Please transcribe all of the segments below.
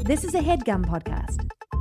This is a HeadGum podcast.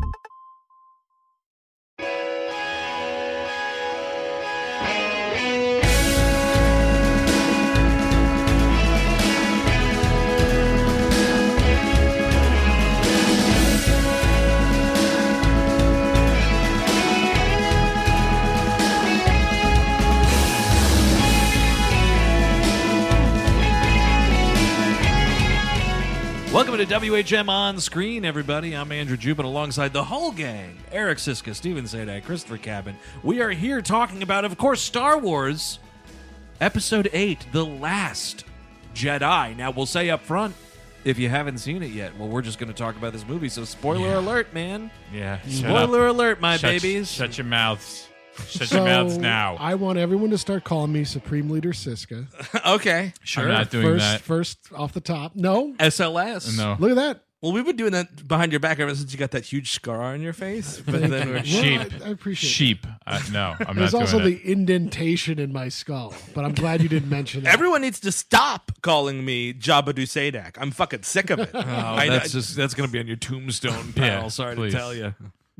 Welcome to WHM On Screen, everybody. I'm Andrew Jubin alongside the whole gang. Eric Siska, Steven Sadak, Christopher Cabin. We are here talking about, of course, Star Wars Episode 8, The Last Jedi. Now, we'll say up front, if you haven't seen it yet, well, we're just going to talk about this movie, so spoiler alert, man. Yeah. Spoiler alert, my babies. Shut your mouths. Shut your mouths now. I want everyone to start calling me Supreme Leader Siska. Okay. Sure. I'm not doing that. First off the top. No. SLS. No. Look at that. Well, we've been doing that behind your back ever since you got that huge scar on your face. But then we're Sheep. I appreciate Sheep. No, I'm There's not also doing the indentation in my skull, but I'm glad you didn't mention that. Everyone needs to stop calling me Jabba Du Sadak. I'm fucking sick of it. Oh, that's going to be on your tombstone, pal. Yeah, Sorry please. to tell you.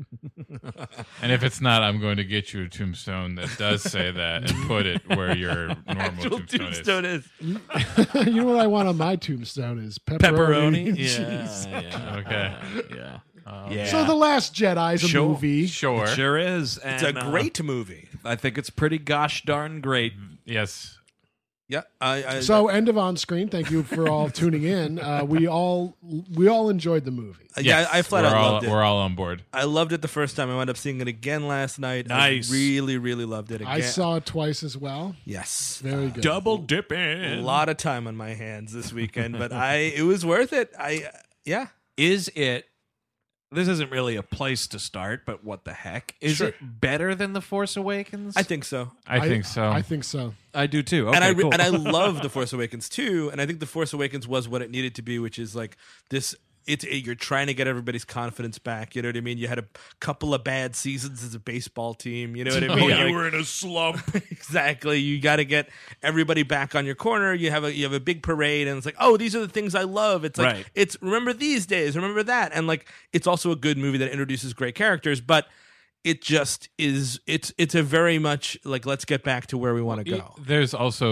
And if it's not, I'm going to get you a tombstone that does say that and put it where your normal Actual tombstone is. is. You know what I want on my tombstone is Pepperoni? pepperoni. and cheese. Yeah. Okay. Yeah. Yeah. So The Last Jedi is a Sure. movie. Sure. It sure is. It's a great movie. I think it's pretty gosh darn great. Yes. Yeah. So end of on screen. Thank you for all tuning in. We all enjoyed the movie. Yeah, I flat we're out all, loved it. We're all on board. I loved it the first time. I wound up seeing it again last night. Nice. I really, really loved it again. I saw it twice as well. Yes. Very good. Double A dipping. lot of time on my hands this weekend, but it was worth it. Yeah. Is it? This isn't really a place to start, but what the heck? Is Sure. it better than The Force Awakens? I think so. I think so. I think so. I do too. Okay, and I cool. and I love The Force Awakens too, and I think The Force Awakens was what it needed to be, which is like this. You're trying to get everybody's confidence back. You know what I mean? You had a couple of bad seasons as a baseball team. You know what I mean? you Like- were in a slump. exactly. You got to get everybody back on your corner. You have a big parade, and it's like, oh, these are the things I love. It's like Right. it's remember these days, remember that, and like it's also a good movie that introduces great characters, but it just is. It's a very much like let's get back to where we want to go. There's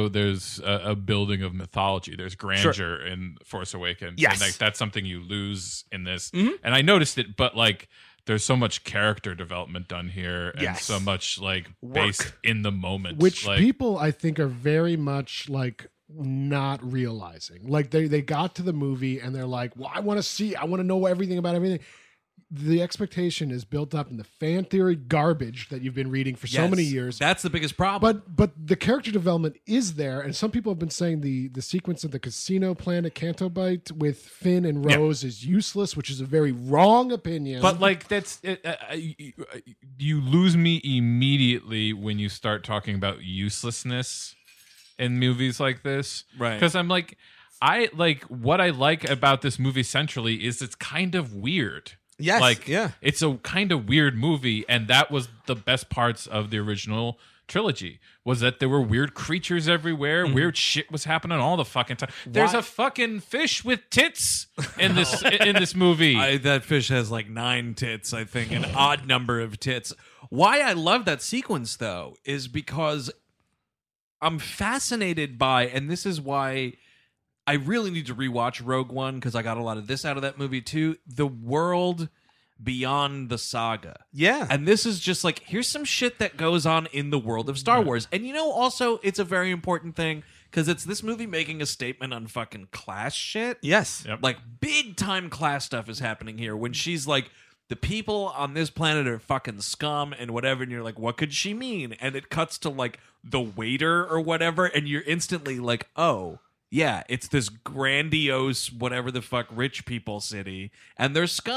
a building of mythology. There's grandeur in Force Awakens. Yes. And like that's something you lose in this. And I noticed it, but like there's so much character development done here and Yes. so much like based in the moment. Which like, people I think are very much like not realizing. Like they got to the movie and they're like, well, I want to know everything about everything. The expectation is built up in the fan theory garbage that you've been reading for so Yes. many years. That's the biggest problem. But the character development is there, and some people have been saying the sequence of the casino planet Canto Bight with Finn and Rose is useless, which is a very wrong opinion. But like that's you lose me immediately when you start talking about uselessness in movies like this, Right. Because I'm like, what I like about this movie centrally is it's kind of weird. Yes, like yeah. it's a kind of weird movie, and that was the best parts of the original trilogy was that there were weird creatures everywhere, weird shit was happening all the fucking time. There's a fucking fish with tits in this movie. That fish has like 9 tits, I think, an odd number of tits. Why I love that sequence, though, is because I'm fascinated by, and this is why I really need to rewatch Rogue One because I got a lot of this out of that movie too. The world beyond the saga. Yeah. And this is just like, here's some shit that goes on in the world of Star Wars. And also, it's a very important thing because it's this movie making a statement on fucking class shit. Yes. Yep. Like, big time class stuff is happening here when she's like, the people on this planet are fucking scum and whatever, and you're like, what could she mean? And it cuts to like the waiter or whatever, and you're instantly like, oh, yeah, it's this grandiose whatever the fuck rich people city, and they're scum.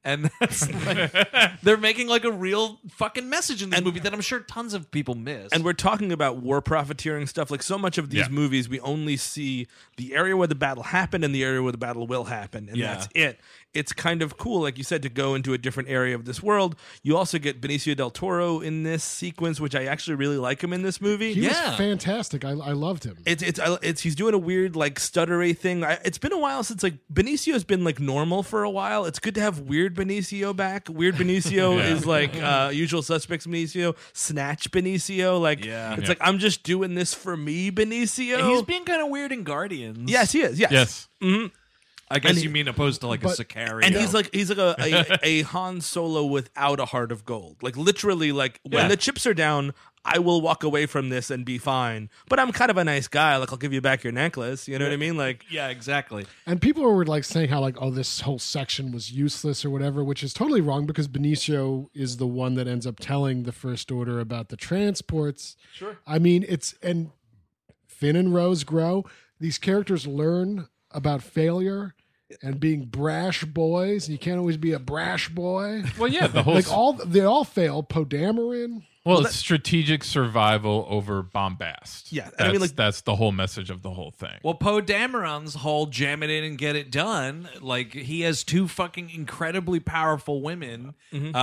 And that's like, they're making like a real fucking message in this movie that I'm sure tons of people miss. And we're talking about war profiteering stuff. Like so much of these movies, we only see the area where the battle happened and the area where the battle will happen, and that's it. It's kind of cool, like you said, to go into a different area of this world. You also get Benicio del Toro in this sequence, which I actually really like him in this movie. He was fantastic. I loved him. It's he's doing a weird like stuttery thing. It's been a while since like Benicio's been like normal for a while. It's good to have Weird Benicio back. Weird Benicio is like Usual Suspects Benicio, Snatch Benicio. Like it's like I'm just doing this for me, Benicio. And he's being kind of weird in Guardians. Yes, he is. Yes. Mm-hmm. I guess you mean opposed to like a Sicario. And he's like a Han Solo without a heart of gold. Like literally, like when the chips are down, I will walk away from this and be fine. But I'm kind of a nice guy. Like I'll give you back your necklace. You know what I mean? Like yeah, exactly. And people were like saying how like, oh, this whole section was useless or whatever, which is totally wrong because Benicio is the one that ends up telling the First Order about the transports. Sure. I mean, and Finn and Rose grow. These characters learn about failure and being brash boys. You can't always be a brash boy. Well, yeah, the whole like they all fail. Poe Dameron. Well, it's strategic survival over bombast. Yeah, I mean, like that's the whole message of the whole thing. Well, Poe Dameron's whole jam it in and get it done. Like he has two fucking incredibly powerful women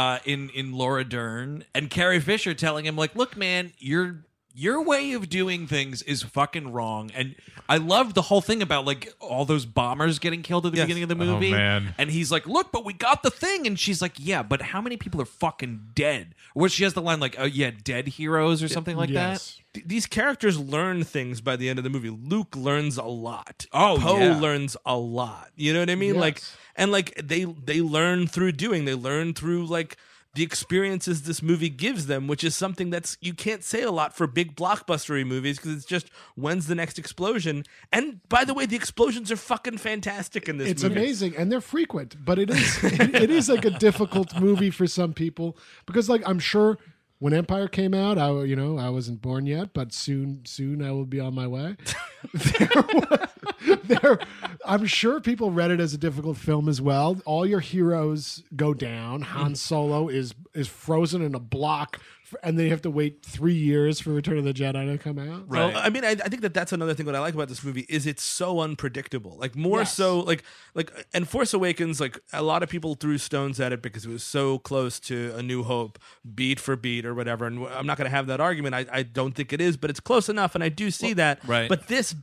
in Laura Dern and Carrie Fisher telling him like, look, man, your way of doing things is fucking wrong. And I love the whole thing about like all those bombers getting killed at the beginning of the movie. Oh, man. And he's like, look, but we got the thing. And she's like, yeah, but how many people are fucking dead? Where she has the line like, oh yeah, dead heroes or something like that. These characters learn things by the end of the movie. Luke learns a lot. Oh, Poe learns a lot. You know what I mean? Yes. Like, and like they learn through doing. They learn through like the experiences this movie gives them, which is something that's you can't say a lot for big blockbustery movies because it's just when's the next explosion. And by the way, the explosions are fucking fantastic in this movie. It's amazing, and they're frequent, but it is like a difficult movie for some people because like I'm sure when Empire came out, I wasn't born yet, but soon I will be on my way. I'm sure people read it as a difficult film as well. All your heroes go down. Han Solo is frozen in a block, and they have to wait 3 years for Return of the Jedi to come out. Right. Well, I mean, I think that's another thing that I like about this movie is it's so unpredictable. Like more so, like, and Force Awakens, like a lot of people threw stones at it because it was so close to A New Hope, beat for beat or whatever. And I'm not going to have that argument. I don't think it is, but it's close enough, and I do see that. Right. But this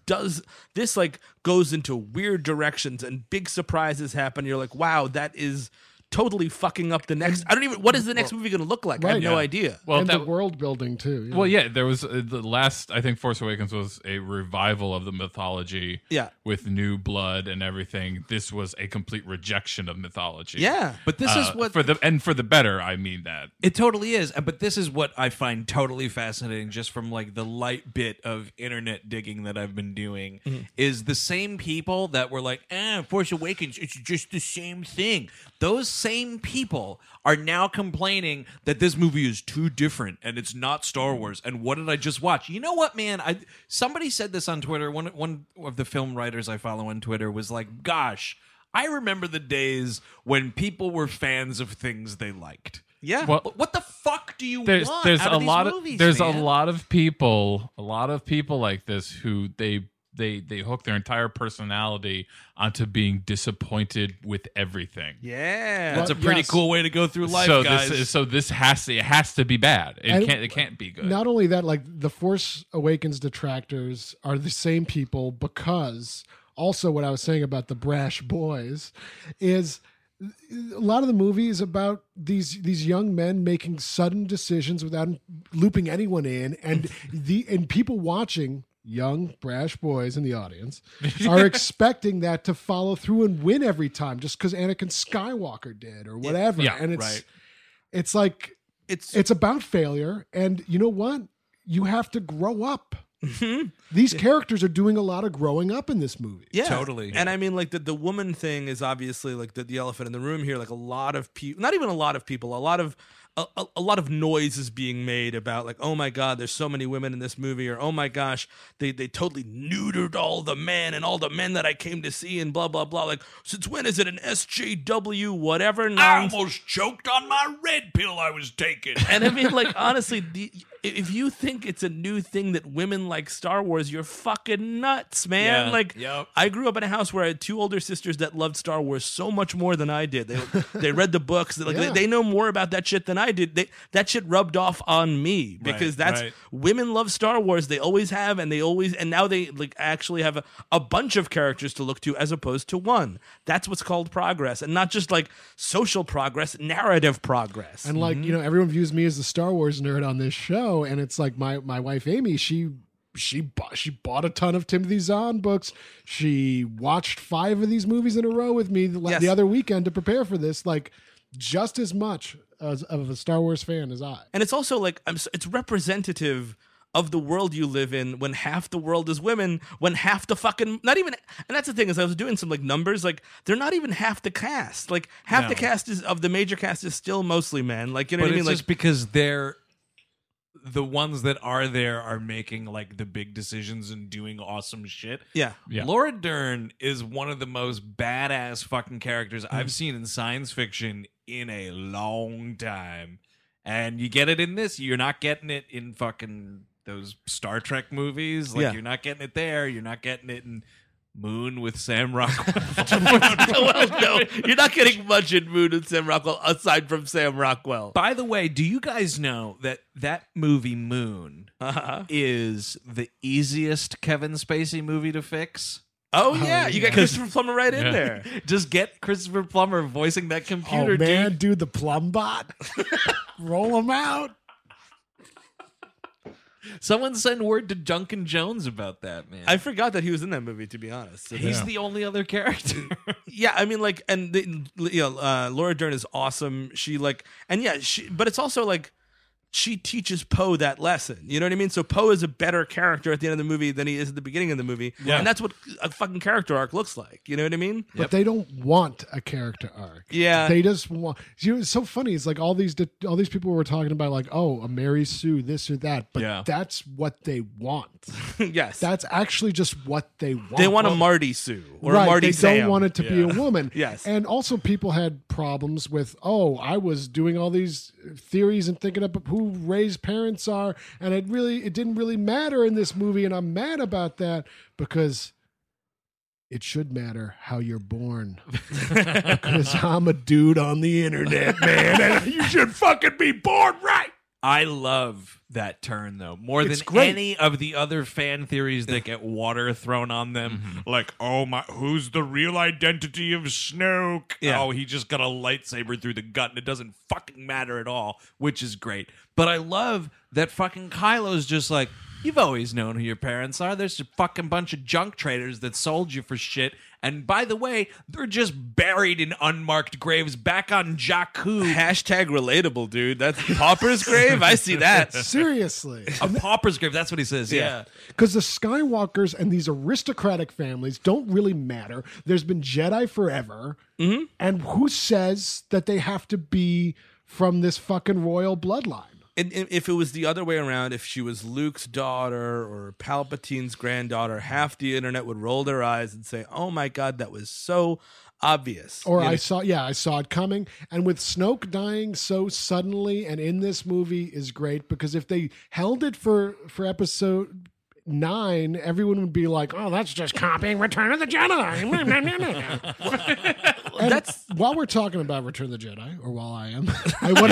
like goes into weird directions and big surprises happen. You're like, wow, that is totally fucking up the next. What is the next movie going to look like? I have no idea. Well, and the world building too. Well, yeah, there was the last. I think Force Awakens was a revival of the mythology. Yeah. With new blood and everything. This was a complete rejection of mythology. Yeah. But this is what for the better. I mean that it totally is. But this is what I find totally fascinating, just from like the light bit of internet digging that I've been doing, is the same people that were like, Force Awakens, it's just the same thing. Those same people are now complaining that this movie is too different and it's not Star Wars. And what did I just watch? You know what, man? Somebody said this on Twitter. One of the film writers I follow on Twitter was like, gosh, I remember the days when people were fans of things they liked. Yeah. Well, what the fuck do you want out of these movies, there's man? a lot of people like this who they hook their entire personality onto being disappointed with everything. Yeah. That's a pretty cool way to go through life, guys. This has to be bad. It can't be good. Not only that, like the Force Awakens detractors are the same people because also what I was saying about the brash boys is a lot of the movie is about these young men making sudden decisions without looping anyone in, and people watching, young brash boys in the audience, are expecting that to follow through and win every time just because Anakin Skywalker did or whatever. Yeah, and it's like it's about failure, and you know what? You have to grow up. These characters are doing a lot of growing up in this movie. Yeah, totally. And I mean, like the woman thing is obviously like the elephant in the room here. Like a lot of people, not even a lot of people, a lot of a lot of noise is being made about like, oh my God, there's so many women in this movie, or oh my gosh, they totally neutered all the men and all the men that I came to see and blah blah blah. Like, since when is it an SJW whatever? I almost choked on my red pill I was taking. And I mean, like, honestly, if you think it's a new thing that women like Star Wars, you're fucking nuts, man. Yeah, Like, yep. I grew up in a house where I had 2 older sisters that loved Star Wars so much more than I did. They read the books. They know more about that shit than I did. That shit rubbed off on me because that's women love Star Wars. They always have, and now they like actually have a bunch of characters to look to as opposed to one. That's what's called progress, and not just like social progress, narrative progress. And like, you know, everyone views me as the Star Wars nerd on this show, and it's like my wife Amy, she bought a ton of Timothy Zahn books. She watched 5 of these movies in a row with me the other weekend to prepare for this, like just as much of a Star Wars fan as I. And it's also like it's representative of the world you live in when half the world is women, when half the fucking not even, and that's the thing is I was doing some like numbers, like they're not even half the cast. Like half the cast of the major cast is still mostly men. Like, you know what I mean? It's Like, just because they're the ones that are there are making like the big decisions and doing awesome shit. yeah. Laura Dern is one of the most badass fucking characters Mm. I've seen in science fiction in a long time. And you get it in this. You're not getting it in fucking those Star Trek movies. Like, you're not getting it there. You're not getting it in Moon with Sam Rockwell. Well, no, you're not getting much in Moon and Sam Rockwell aside from Sam Rockwell. By the way, do you guys know that movie Moon is the easiest Kevin Spacey movie to fix? Oh yeah, you got Christopher Plummer right in there. Just get Christopher Plummer voicing that computer, Oh man, dude, the plum bot. Roll them out. Someone send word to Duncan Jones about that, man. I forgot that he was in that movie, to be honest. So He's the only other character. yeah, I mean, like, and Laura Dern is awesome. She like, and yeah, but it's also like she teaches Poe that lesson. You know what I mean? So Poe is a better character at the end of the movie than he is at the beginning of the movie. Yeah. And that's what a fucking character arc looks like. You know what I mean? But they don't want a character arc. Yeah. They just want. You know, it's so funny. It's like all these people were talking about, like, oh, a Mary Sue, this or that. But that's what they want. Yes. That's actually just what they want. They want a Marty Sue or a Marty they Sam. don't want it to be a woman. Yes. And also people had problems with, oh, I was doing all these theories and thinking about who Ray's parents are, and it didn't really matter in this movie, and I'm mad about that because it should matter how you're born. Because I'm a dude on the internet, man, and you should fucking be born right. I love that turn, though, more It's than great. any of the other fan theories that get water thrown on them. Like, oh my, who's the real identity of Snoke? Yeah. Oh, he just got a lightsaber through the gut and it doesn't fucking matter at all, which is great. But I love that fucking Kylo's just like, you've always known who your parents are. There's a fucking bunch of junk traders that sold you for shit. And by the way, they're just buried in unmarked graves back on Jakku. Hashtag relatable, dude. That's Popper's grave. I see that. Seriously. A pauper's grave. That's what he says. Yeah. Because the Skywalkers and these aristocratic families don't really matter. There's been Jedi forever. Mm-hmm. And who says that they have to be from this fucking royal bloodline? And if it was the other way around, if she was Luke's daughter or Palpatine's granddaughter, half the internet would roll their eyes and say, "Oh my God, that was so obvious." Or You know? I saw it coming. And with Snoke dying so suddenly and in this movie is great, because if they held it for episode 9, everyone would be like, "Oh, that's just copying Return of the Jedi." And that's while we're talking about Return of the Jedi, or while I am, I want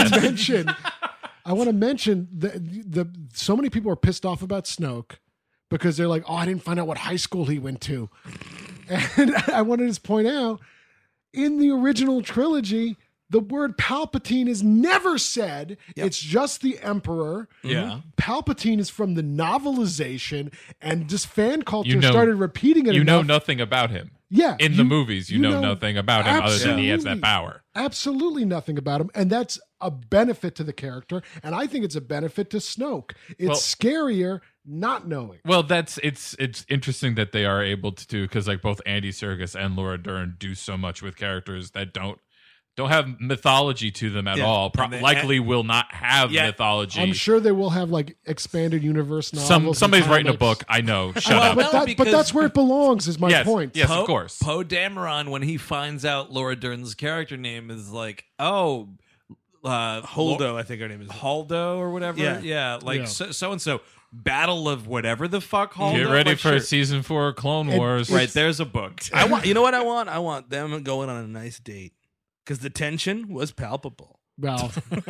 to mention the so many people are pissed off about Snoke because they're like, "Oh, I didn't find out what high school he went to." And I want to just point out, in the original trilogy, the word Palpatine is never said. Yep. It's just the Emperor. Yeah. Palpatine is from the novelization, and just fan culture You know- started repeating it You know enough. nothing about him. Yeah, In the movies, you know know nothing about him other than he has that absolutely. power. Absolutely nothing about him. And that's a benefit to the character. And I think it's a benefit to Snoke. It's scarier not knowing. Well, it's interesting that they are able to do, because like both Andy Serkis and Laura Dern do so much with characters that don't don't have mythology to them at Yeah. all. Likely will not have Yeah. mythology. I'm sure they will have like expanded universe novels. Somebody's and writing a comics. book. I know. Shut Well, up. But, No, but that's where it belongs. Is my Yes, point. yes, of course. Poe Dameron, when he finds out Laura Dern's character name is like, oh, Holdo, I think her name is. Haldo or whatever. Yeah. Like Yeah. so and so. Battle of whatever the fuck. Haldo. Get ready Like, for sure. season 4 Clone Wars. Right, there's a book. I want. You know what I want? I want them going on a nice date because the tension was palpable. Well,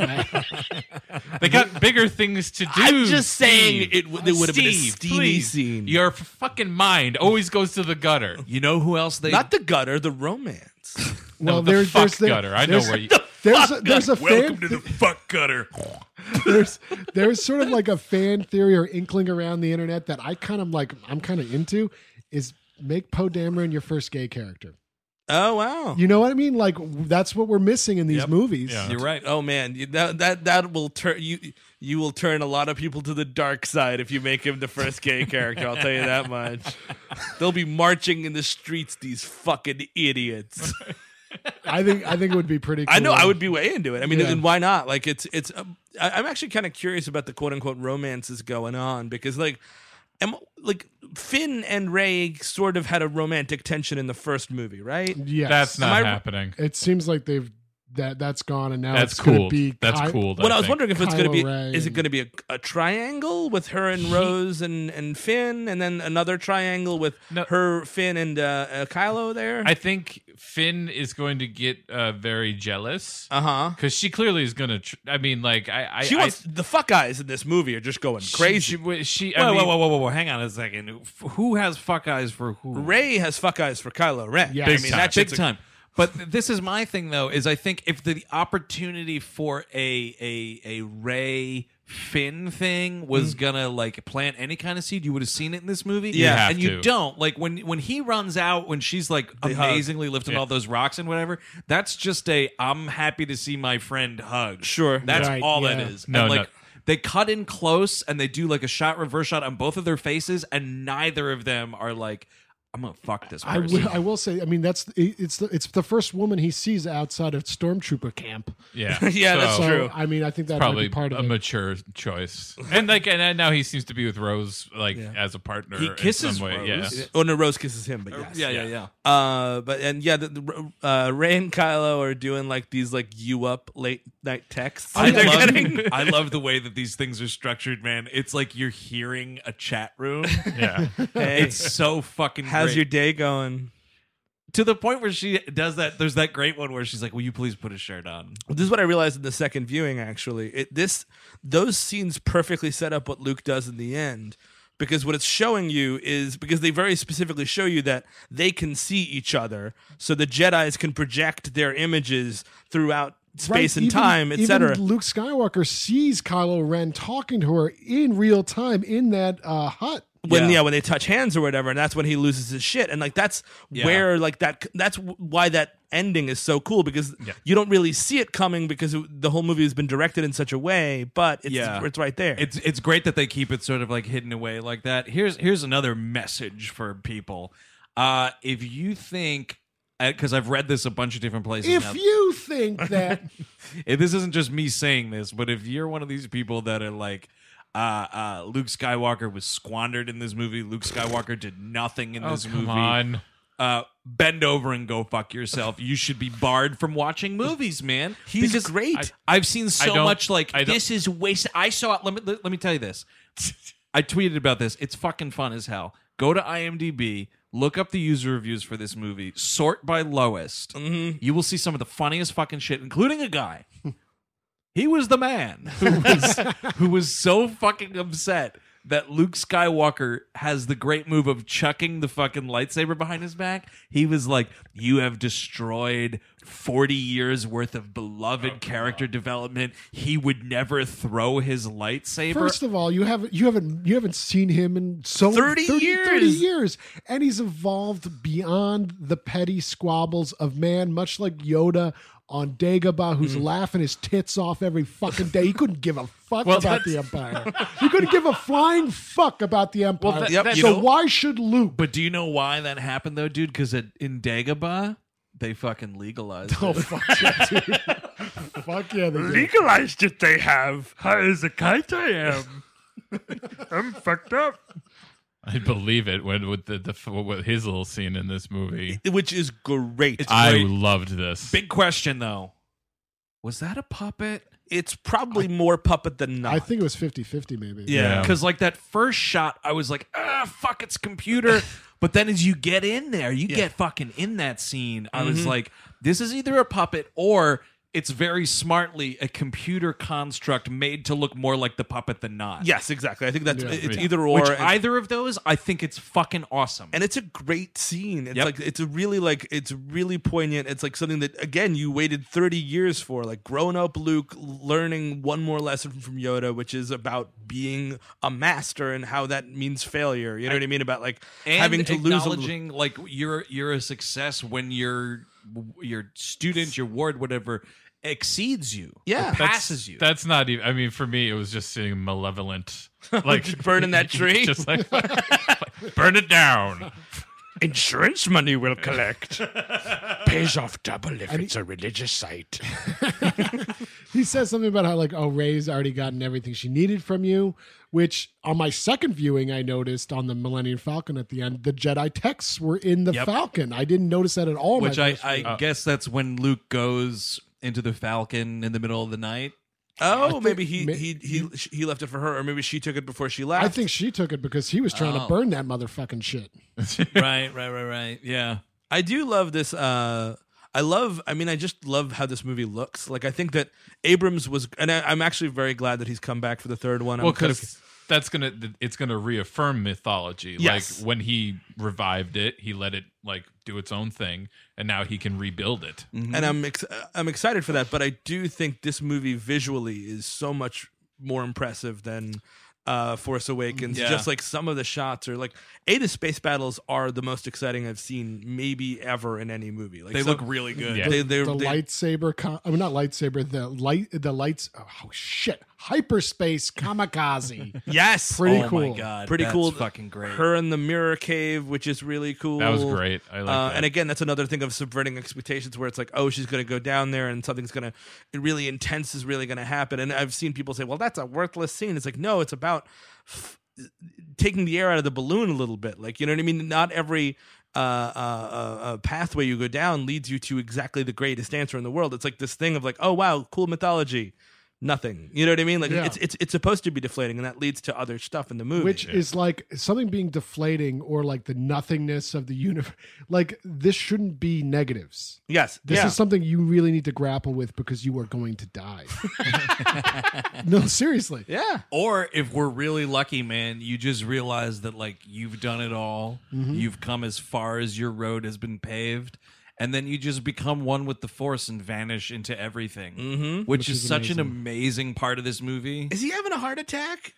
They got bigger things to do. I'm just saying Steve. it would have been a Steve, steamy please. scene. Your fucking mind always goes to the gutter. You know who else they Not the gutter, the romance. well, the there's fuck the- gutter. I know there's- where you. There's a fan. fuck gutter. There's sort of like a fan theory or inkling around the internet that I'm kind of into is make Poe Dameron your first gay character. Oh wow. You know what I mean? Like that's what we're missing in these Yep. movies. Yeah. You're right. Oh man, that will turn you will turn a lot of people to the dark side if you make him the first gay character. I'll tell you that much. They'll be marching in the streets, these fucking idiots. I think it would be pretty cool. I know I would be way into it. I mean, Yeah. and why not? Like I'm actually kind of curious about the quote unquote romances going on because like Finn and Rey sort of had a romantic tension in the first movie, right? Yes. That's not Am I- happening. It seems like that's gone, and now That's it's gonna cool. be That's cool. Well, I was think. wondering if it's going to be Kylo Ren. is it going to be a triangle with her and Rose and Finn, and then another triangle with No. her, Finn, and Kylo there. I think Finn is going to get very jealous Uh-huh. because she clearly is going to. I mean, like She wants the fuck eyes in this movie are just going crazy. Whoa. Hang on a second. Who has fuck eyes for who? Ray has fuck eyes for Kylo Ren. Yeah. I Big mean time. that Big shit's time. But this is my thing, though, is I think if the opportunity for a Ray Finn thing was gonna like plant any kind of seed, you would have seen it in this movie. Yeah. You have and you to. don't. Like when he runs out, when she's like They hug. amazingly lifting Yeah. all those rocks and whatever, that's just I'm happy to see my friend hug. Sure. That's Right, all yeah. that is. No, and like no. they cut in close and they do like a reverse shot on both of their faces, and neither of them are like, I'm gonna fuck this person. I will say. I mean, it's the first woman he sees outside of Stormtrooper camp. Yeah, Yeah, that's So true. I mean, I think that might Probably be part a of it. mature choice, and now he seems to be with Rose as a partner. He kisses in some way. Rose. Yeah. Oh no, Rose kisses him, but yes. yeah. Ray and Kylo are doing like these like you up late night texts. I they're love, getting. I love the way that these things are structured, man. It's like you're hearing a chat room. Yeah. Hey, It's so fucking how's great. your day going? To the point where she does that. There's that great one where she's like, will you please put a shirt on? This is what I realized in the second viewing. Actually, those scenes perfectly set up what Luke does in the end. Because what it's showing you is because they very specifically show you that they can see each other, so the Jedis can project their images throughout space Right, and time, even etc. Luke Skywalker sees Kylo Ren talking to her in real time in that hut. When Yeah. when they touch hands or whatever, and that's when he loses his shit, and like that's Yeah. where like that's why that ending is so cool because you don't really see it coming because the whole movie has been directed in such a way, but it's right there. It's great that they keep it sort of like hidden away like that. Here's another message for people. If you think, because I've read this a bunch of different places now. If you think that, This isn't just me saying this, but if you're one of these people that are like, Luke Skywalker was squandered in this movie, Luke Skywalker did nothing in this Come movie. on. Bend over and go fuck yourself. You should be barred from watching movies, man. He's Because great. I've seen so don't- much like I don't- this is waste. I saw it. Let me tell you this. I tweeted about this. It's fucking fun as hell. Go to IMDb. Look up the user reviews for this movie. Sort by lowest. Mm-hmm. You will see some of the funniest fucking shit, including a guy. He was the man who was so fucking upset that Luke Skywalker has the great move of chucking the fucking lightsaber behind his back. He was like, "You have destroyed 40 years worth of beloved character development. He would never throw his lightsaber." first of all, you haven't seen him in 30 years. years, and he's evolved beyond the petty squabbles of man, much like Yoda on Dagobah, who's laughing his tits off every fucking day. He couldn't give a fuck Well, about the Empire. He couldn't give a flying fuck about the Empire. Well, Yep, so you know- why should Luke? But do you know why that happened though, dude? Because in Dagobah, they fucking legalized Oh, it. fuck yeah, dude. Fuck yeah. They did. Legalized it, they have. High as a kite I am. I'm fucked up. I believe it when with with his little scene in this movie. Which is great. I great. loved this. Big question though. Was that a puppet? It's probably more puppet than not. I think it was 50-50 maybe. Yeah. Because like that first shot, I was like, fuck, it's computer. But then as you get in there, you get fucking in that scene. I was like, this is either a puppet or it's very smartly a computer construct made to look more like the puppet than not. Yes, exactly. I think that's Yeah. it's Yeah. either or. Which and, either of those, I think it's fucking awesome. and it's a great scene. It's Yep. like it's really poignant. It's like something that again you waited 30 years for. Like grown up Luke learning one more lesson from Yoda, which is about being a master and how that means failure. You know what I mean? About like and having to lose a acknowledging like you're a success when your student, your ward, whatever exceeds you, Yeah. or passes you. That's not even. I mean, for me, it was just seeing malevolent, like burning that tree. just like burn it down. Insurance money will collect. Pays off double if it's a religious site. He says something about how like, oh, Rey's already gotten everything she needed from you, which on my second viewing, I noticed on the Millennium Falcon at the end, the Jedi texts were in the Yep. Falcon. I didn't notice that at all. Which my I first viewing. guess that's when Luke goes into the Falcon in the middle of the night. Oh, think maybe ma- he left it for her, or maybe she took it before she left. I think she took it because he was trying to burn that motherfucking shit. right. Yeah. I do love this. I just love how this movie looks. Like, I think that Abrams was, and I'm actually very glad that he's come back for the third one. Well, I'm kind of- because it's gonna reaffirm mythology. Yes. Like when he revived it, he let it like do its own thing, and now he can rebuild it. and I'm excited for that. But I do think this movie visually is so much more impressive than Force Awakens. Yeah. Just like some of the shots are like the space battles are the most exciting I've seen maybe ever in any movie. Like They some- look really good. Yeah. They, The they, lightsaber, I mean, not lightsaber, the lights, oh shit, hyperspace kamikaze. yes, Pretty Oh cool. my god. Pretty that's cool. Fucking great. Her in the mirror cave, which is really cool. That was great. I like that. And again, that's another thing of subverting expectations where it's like, oh, she's going to go down there and something's going to, really intense is really going to happen. And I've seen people say, well, that's a worthless scene. It's like, no, it's about taking the air out of the balloon a little bit. Like, you know what I mean? Not every pathway you go down leads you to exactly the greatest answer in the world. It's like this thing of like, oh, wow, cool mythology. Nothing. You know what I mean? Like Yeah. it's supposed to be deflating, and that leads to other stuff in the movie. Which is like something being deflating or like the nothingness of the universe. Like this shouldn't be negatives. yes, This yeah. is something you really need to grapple with because you are going to die. No, seriously. yeah. Or if we're really lucky, man, you just realize that like you've done it all. You've come as far as your road has been paved. And then you just become one with the Force and vanish into everything, which is is such an amazing. amazing part of this movie. Is he having a heart attack?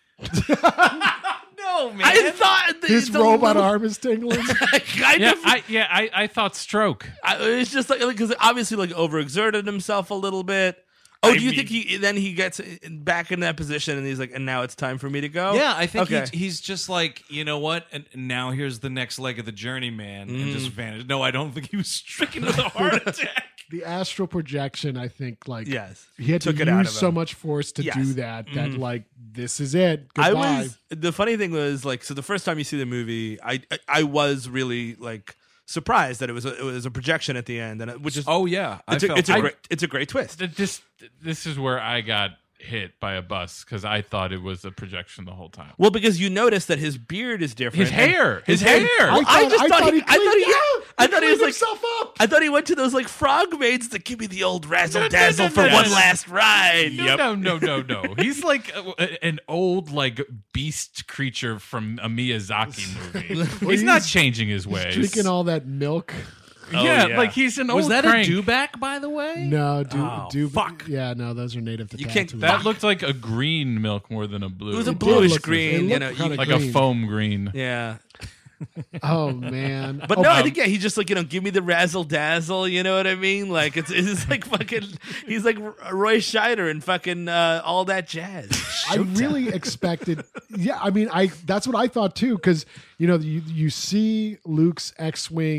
No, man. I thought His robot arm is tingling. kind yeah, of. I thought stroke. It's just like because obviously like overexerted himself a little bit. Oh, do you think he gets back in that position and he's like, and now it's time for me to go? Yeah, I think Okay. he's just like, you know what? And now here's the next leg of the journey, man. And just vanished. No, I don't think he was stricken with a heart attack. The astral projection, I think, like Yes. he had Took to it out use of so him. much force to Yes. do that. That like this is it. Goodbye. the funny thing was like, so the first time you see the movie, I was really like surprised that it was a projection at the end, and which is Oh yeah, it's a great twist. This is where I got hit by a bus because I thought it was a projection the whole time. Well, because you notice that his beard is different. His hair, his hair. hair. Well, I thought he cleaned was like himself up. I thought he went to those like frog maids to give me the old razzle dazzle for one last ride. No. He's like an old like beast creature from a Miyazaki movie. He's not changing his ways. Drinking all that milk. yeah, yeah. like he's an Was old that crank. a dewback, by the way? No, fuck. Yeah, no, those are native to You can't- Tatooine. That looked like a green milk more than a blue. It was a It did bluish look- green, it you know. looked kinda like green. a foam green. Yeah. Oh man. But Oh, no, I think he's just like, give me the razzle dazzle, you know what I mean? Like it's like fucking he's like Roy Scheider and fucking all that jazz. I really expected. Yeah, I mean, that's what I thought too, because you see Luke's X-wing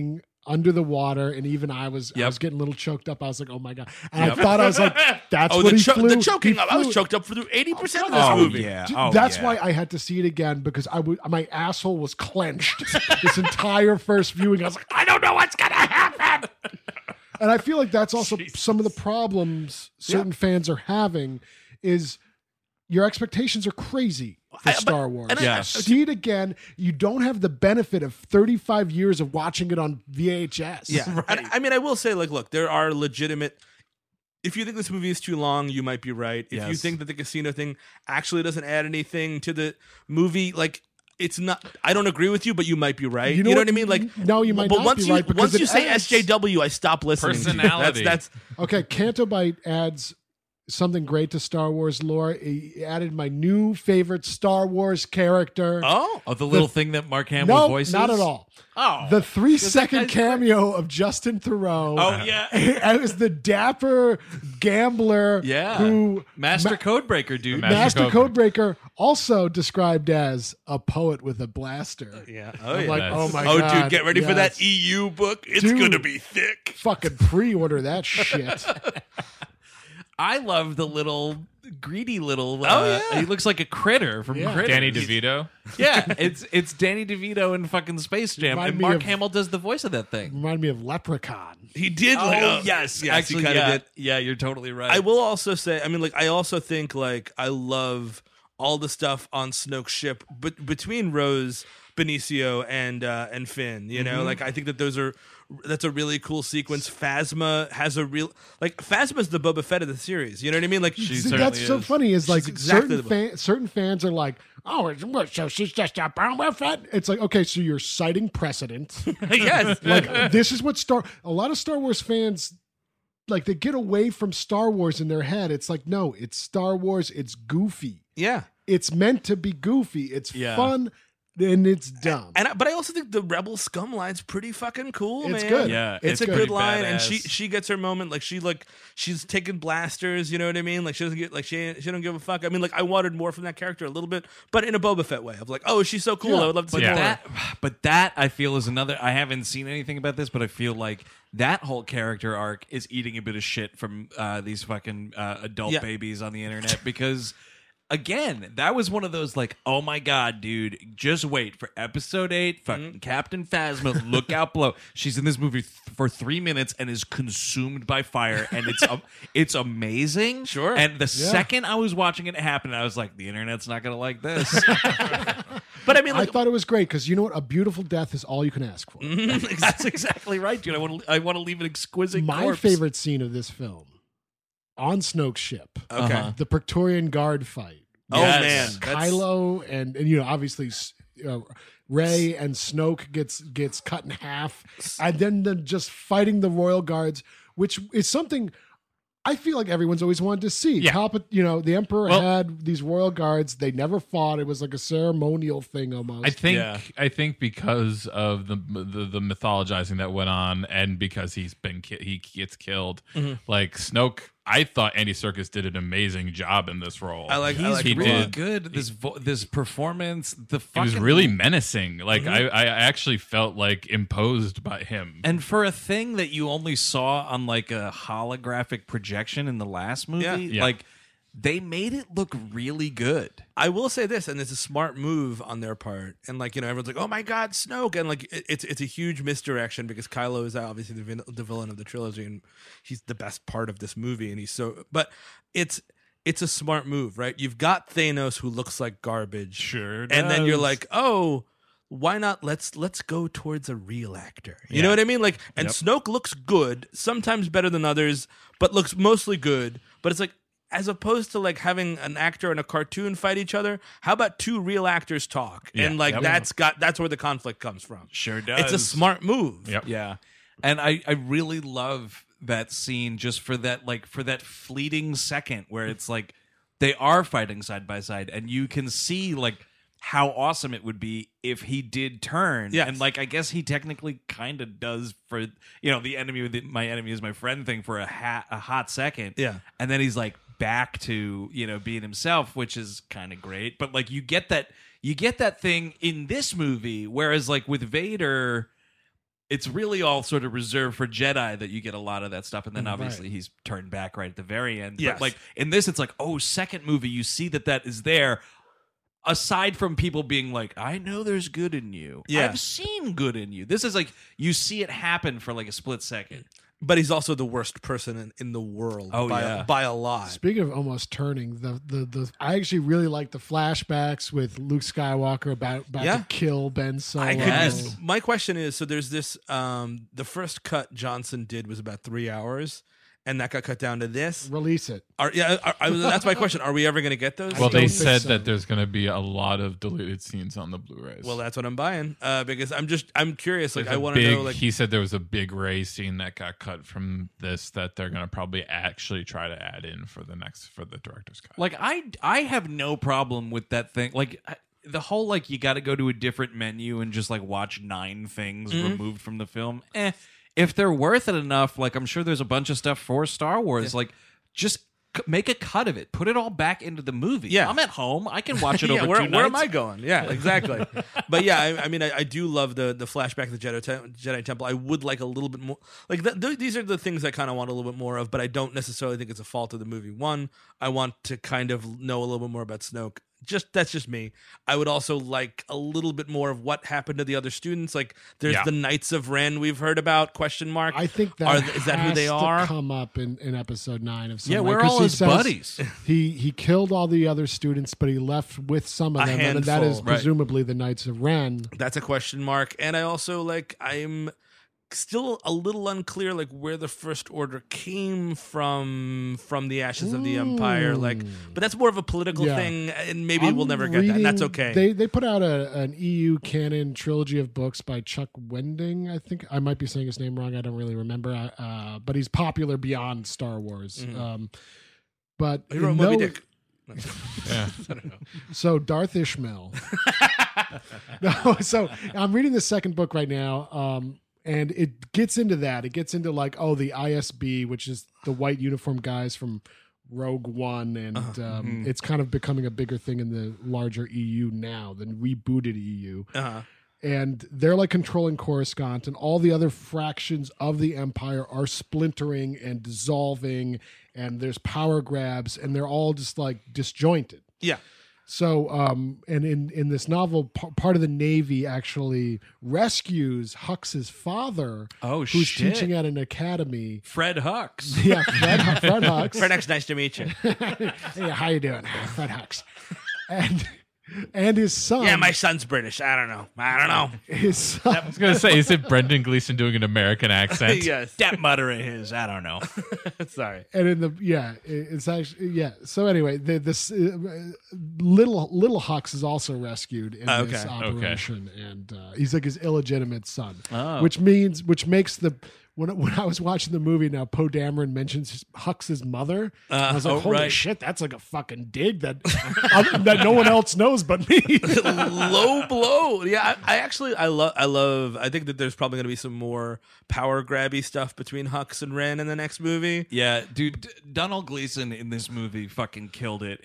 under the water, and even I was getting a little choked up. I was like, oh my god! And Yep. I thought I was like, that's Oh, what he flew. the choking he up. I was flew- choked up for 80% of this Oh, movie. yeah. Dude, Oh, that's yeah. why I had to see it again, because my asshole was clenched this entire first viewing. I was like, I don't know what's gonna happen. And I feel like that's also some of the problems certain fans are having is your expectations are crazy for Star Wars. and I- See it again. You don't have the benefit of 35 years of watching it on VHS. Yeah. And, I mean, I will say, like, look, there are legitimate. If you think this movie is too long, you might be right. If you Yes. think that the casino thing actually doesn't add anything to the movie, like, it's not. I don't agree with you, but you might be right. You know what I mean? Like, no, you might but not once be you right because once it you say adds- SJW, I stop listening. to you. Personality. That's Okay, Canto Bite adds something great to Star Wars lore. He added my new favorite Star Wars character. oh. Oh, the little thing that Mark Hamill no, voices? not at all. Oh. The 3-second guy's cameo of Justin Theroux. Oh, yeah. As the dapper gambler Yeah. who Master Codebreaker, dude. Master Codebreaker. Codebreaker, also described as a poet with a blaster. Yeah. Oh, I'm yeah. like, Nice. oh my Oh, god. dude, get ready for that yes. EU book. It's Dude. going to be thick. Fucking pre-order that shit. I love the little greedy little. Oh, yeah. He looks like a critter from Yeah. Critters. Danny DeVito. Yeah, it's Danny DeVito in fucking Space Jam, Remind and me Mark of- Hamill does the voice of that thing. Reminded me of Leprechaun. He did. Oh, like, yes, he actually, kinda yeah, did. yeah, you're totally right. I will also say, I mean, like, I also think, like, I love all the stuff on Snoke's ship, but between Rose, Benicio, and Finn, you know, like, I think that that's a really cool sequence. Phasma has a real, like, Phasma's the Boba Fett of the series. You know what I mean? Like, She See, certainly that's so is. funny. Is like She's exactly certain fans are like, oh, so she's just a Boba Fett. It's like, okay, so you're citing precedent. yes, Like this is what a lot of Star Wars fans like. They get away from Star Wars in their head. It's like, no, it's Star Wars. It's goofy. yeah. It's meant to be goofy. It's Yeah. fun and it's dumb. But I also think the Rebel scum line's pretty fucking cool, It's man. good. Yeah, it's a pretty good line, and badass. she gets her moment. Like she's taking blasters. You know what I mean? Like she doesn't get like she don't give a fuck. I mean, like I wanted more from that character a little bit, but in a Boba Fett way of like, oh, she's so cool. Yeah. I would love to see But more. that I feel is another. I haven't seen anything about this, but I feel like that whole character arc is eating a bit of shit from these fucking adult Yeah. babies on the internet because. Again, that was one of those like, oh my god, dude, just wait for episode 8. Fucking Captain Phasma, look out below. She's in this movie for 3 minutes and is consumed by fire, and it's amazing. Sure. And the second I was watching it happen, I was like, the internet's not gonna like this. But I mean, I like, thought it was great because you know what? A beautiful death is all you can ask for. That's exactly right, dude. I want to leave an exquisite. My corpse. favorite scene of this film on Snoke's ship, okay. Uh-huh. the Praetorian Guard fight. Oh Yes. man, that's- Kylo and you know obviously Rey and Snoke gets cut in half, and then just fighting the royal guards, which is something I feel like everyone's always wanted to see. Yeah. The Emperor Well- had these royal guards. They never fought. It was like a ceremonial thing almost. I think because of the mythologizing that went on, and because he gets killed, like Snoke. I thought Andy Serkis did an amazing job in this role. I He's like he really did. good. This performance, the He fucking was really menacing. Like I actually felt like imposed by him. And for a thing that you only saw on like a holographic projection in the last movie, Yeah. like they made it look really good. I will say this, and it's a smart move on their part. And like, you know, everyone's like, "Oh my god, Snoke!" And like, it's a huge misdirection because Kylo is obviously the villain of the trilogy, and he's the best part of this movie. And he's so, but it's a smart move, right? You've got Thanos who looks like garbage, Sure and then you're does. like, "Oh, why not? Let's go towards a real actor." You know what I mean? Like, and Snoke looks good, sometimes better than others, but looks mostly good. But it's like, as opposed to like having an actor and a cartoon fight each other, how about two real actors talk? And like that's where the conflict comes from. Sure does. It's a smart move. Yep. Yeah. And I really love that scene just for that fleeting second where it's like they are fighting side by side and you can see like how awesome it would be if he did turn. Yes. And like I guess he technically kind of does for my enemy is my friend thing for a hot second. Yeah. And then he's like back to, being himself, which is kind of great. But like you get that thing in this movie, whereas like with Vader, it's really all sort of reserved for Jedi that you get a lot of that stuff, and then obviously Right. he's turned back right at the very end. Yes. But like in this, it's like, oh, second movie, you see that is there. Aside from people being like, I know there's good in you. Yeah. I've seen good in you. This is like you see it happen for like a split second. But he's also the worst person in the world Oh, by, yeah. by a lot. Speaking of almost turning, I actually really like the flashbacks with Luke Skywalker about Yeah. to kill Ben Solo. I could Yes. use, my question is, so there's this the first cut Johnson did was about 3 hours, and that got cut down to this. Release it. That's my question. Are we ever going to get those? Well, don't they think said so. that there's going to be a lot of deleted scenes on the Blu-rays. Well, that's what I'm buying because I'm curious. Like, There's I a want to big- know. Like, he said there was a big Ray scene that got cut from this that they're going to probably actually try to add in for the director's cut. Like I have no problem with that thing. Like the whole like you got to go to a different menu and just like watch 9 things removed from the film. If they're worth it enough, like I'm sure there's a bunch of stuff for Star Wars. Like just make a cut of it, put it all back into the movie. Yeah. I'm at home. I can watch it yeah, over where 2 nights. am I going? Yeah, exactly. But yeah, I mean, I do love the flashback of the Jedi Temple. I would like a little bit more. Like these are the things I kind of want a little bit more of, but I don't necessarily think it's a fault of the movie. One, I want to kind of know a little bit more about Snoke. That's just me. I would also like a little bit more of what happened to the other students. Like there's Yeah. the Knights of Ren we've heard about ? I think that is that who has they to are? come up in episode 9 of some Yeah, way, we're 'cause all he his says buddies. He killed all the other students, but he left with some of A them, and that is handful, right. presumably the Knights of Ren. That's a question mark. And I also I'm still a little unclear like where the First Order came from the ashes of the Empire. Like, but that's more of a political Yeah. thing, and maybe we'll never get that. And that's okay. They put out an EU canon trilogy of books by Chuck Wending. I think I might be saying his name wrong. I don't really remember. But he's popular beyond Star Wars. But he wrote in Moby no- Dick. Yeah. So Darth Ishmael. No, so I'm reading the second book right now, and it gets into that. It gets into like, oh, the ISB, which is the white uniform guys from Rogue One, and it's kind of becoming a bigger thing in the larger EU now, the rebooted EU. And they're like controlling Coruscant, and all the other fractions of the Empire are splintering and dissolving, and there's power grabs, and they're all just like disjointed. Yeah. So, and in this novel, part of the Navy actually rescues Hux's father, Oh, who's shit. teaching at an academy. Fred Hux. Yeah, Fred Hux. Fred X, nice to meet you. Hey, how you doing, Fred Hux? And his son. Yeah, my son's British. I don't know. his son. I was going to say, is it Brendan Gleeson doing an American accent? Yes. That mutter of his, I don't know. Sorry. And in the it's actually So anyway, this little Hux is also rescued in this Okay. operation, and he's like his illegitimate son, Oh. which makes the. When I was watching the movie now, Poe Dameron mentions Hux's mother. I was like, holy right. shit, that's like a fucking dig that that no one else knows but me. Low blow. Yeah, I love. I think that there's probably going to be some more power grabby stuff between Hux and Ren in the next movie. Yeah, dude, Donald Gleason in this movie fucking killed it.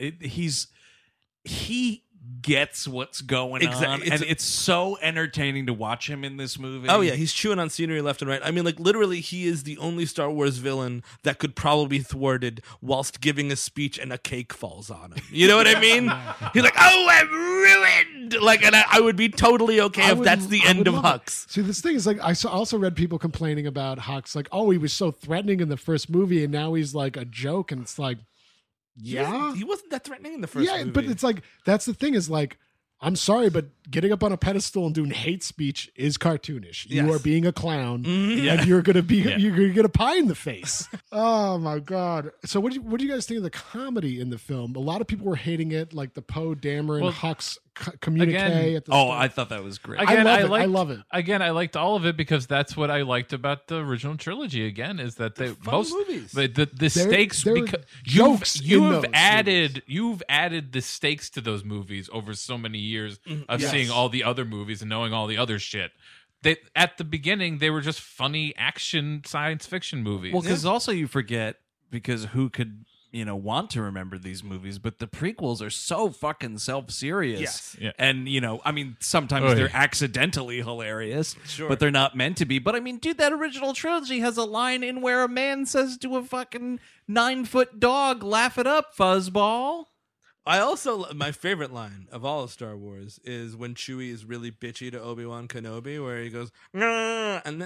He gets what's going on, It's- and it's so entertaining to watch him in this movie. Oh yeah, he's chewing on scenery left and right. I mean, like literally, he is the only Star Wars villain that could probably be thwarted whilst giving a speech and a cake falls on him. You know what I mean? He's like, "Oh, I'm ruined!" Like, and I would be totally okay if that's the end of Hux. See, this thing is like I also read people complaining about Hux, like, oh, he was so threatening in the first movie, and now he's like a joke, and it's like, yeah, He wasn't that threatening in the first movie. but it's like that's the thing is like, I'm sorry, but getting up on a pedestal and doing hate speech is cartoonish. You Yes. are being a clown, and you're gonna get a pie in the face. Oh my god! So what do you guys think of the comedy in the film? A lot of people were hating it, like the Poe Dameron Well, Hux communique again- at the Oh, start. I thought that was great. Again, I love it. Again, I liked all of it because that's what I liked about the original trilogy. Again, is that they fun movies. the stakes there are because jokes in you've those added the stakes to those movies over so many years of Yes. seeing all the other movies and knowing all the other shit. They at the beginning they were just funny action science fiction movies. Well, because also you forget because who could want to remember these movies, but the prequels are so fucking self-serious. Yes. Yeah. And, sometimes Oh, they're yeah. accidentally hilarious, Sure. but they're not meant to be. But, dude, that original trilogy has a line in where a man says to a fucking 9-foot dog, laugh it up, fuzzball. I also my favorite line of all of Star Wars is when Chewie is really bitchy to Obi-Wan Kenobi, where he goes, "Nah," and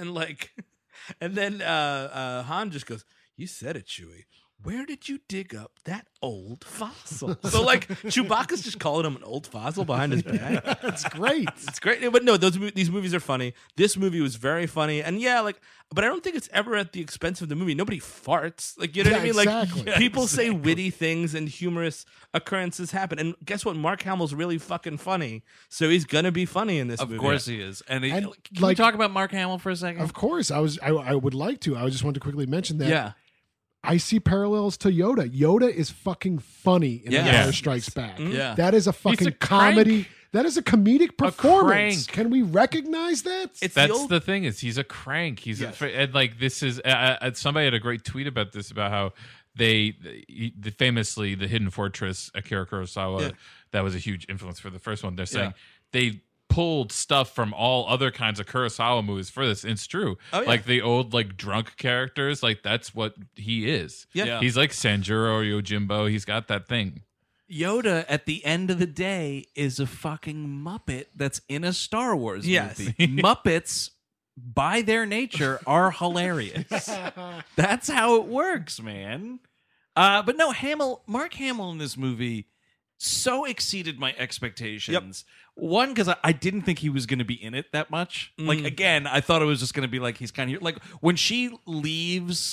then Han just goes, "You said it, Chewie. Where did you dig up that old fossil?" So Chewbacca's just calling him an old fossil behind his back. That's great. It's great, but no, these movies are funny. This movie was very funny, and but I don't think it's ever at the expense of the movie. Nobody farts, you know what I mean? Exactly. People say witty things and humorous occurrences happen, and guess what? Mark Hamill's really fucking funny, so he's gonna be funny in this movie. Of course he is. And, And, can we talk about Mark Hamill for a second? Of course, I would like to. I just want to quickly mention that. Yeah. I see parallels to Yoda. Yoda is fucking funny in Yeah. The Yeah. Empire Strikes Back. Yeah. That is a fucking a comedy. That is a comedic performance. crank. Can we recognize that? It's That's the old, the thing is he's a crank. He's and this is somebody had a great tweet about this about how famously the Hidden Fortress Akira Kurosawa that was a huge influence for the first one. They're saying they pulled stuff from all other kinds of Kurosawa movies for this. And it's true. Oh, yeah. Like the old drunk characters, that's what he is. Yeah. He's like Sanjuro Yojimbo. He's got that thing. Yoda, at the end of the day, is a fucking Muppet that's in a Star Wars Yes. movie. Muppets, by their nature, are hilarious. That's how it works, man. But no, Mark Hamill in this movie so exceeded my expectations. One, because I didn't think he was going to be in it that much. Again, I thought it was just going to be he's kind of when she leaves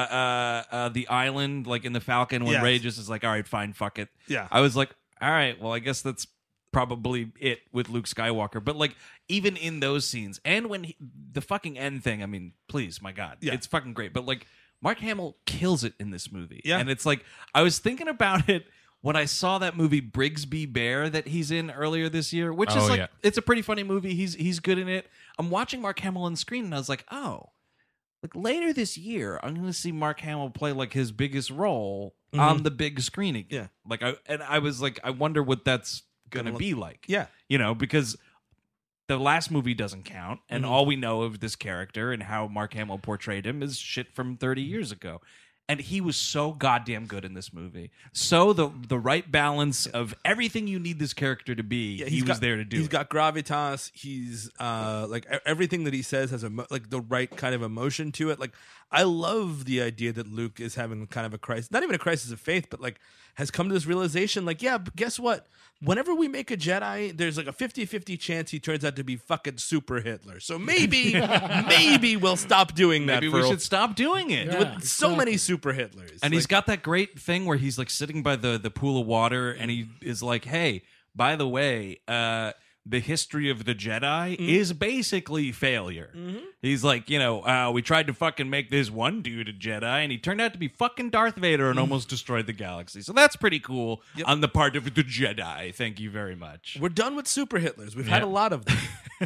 the island, in the Falcon, when Yes. Rey just is all right, fine, fuck it. Yeah. I was like, all right, well, I guess that's probably it with Luke Skywalker. But even in those scenes, and when the fucking end thing, please, my God, it's fucking great. But Mark Hamill kills it in this movie. Yeah. And it's I was thinking about it when I saw that movie Brigsby Bear that he's in earlier this year, which is yeah. it's a pretty funny movie. He's good in it. I'm watching Mark Hamill on screen, and I was like, oh, later this year, I'm going to see Mark Hamill play his biggest role on the big screen again. Yeah. I was like, I wonder what that's going to be like. Yeah. Because the last movie doesn't count, and all we know of this character and how Mark Hamill portrayed him is shit from 30 years ago. And he was so goddamn good in this movie. So the right balance of everything you need this character to be, he was there to do. He's it. got gravitas. He's everything that he says has the right kind of emotion to it. I love the idea that Luke is having kind of a crisis, not even a crisis of faith, but has come to this realization. But guess what? Whenever we make a Jedi, there's a 50-50 chance he turns out to be fucking super Hitler. So maybe we'll stop doing that. Maybe we should stop doing it. Yeah. with so many super Hitlers. And he's got that great thing where he's sitting by the pool of water, and he is like, hey, by the way, the history of the Jedi is basically failure. He's like, we tried to fucking make this one dude a Jedi, and he turned out to be fucking Darth Vader and almost destroyed the galaxy. So that's pretty cool on the part of the Jedi. Thank you very much. We're done with super Hitlers. We've had a lot of them.